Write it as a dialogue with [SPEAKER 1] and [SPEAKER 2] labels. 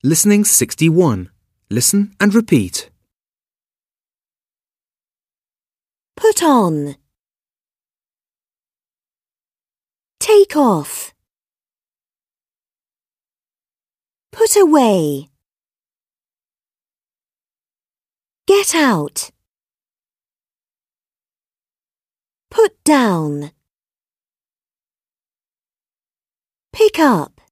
[SPEAKER 1] Listening 61. Listen and repeat.
[SPEAKER 2] Put on. Take off. Put away. Get out. Put down. Pick up.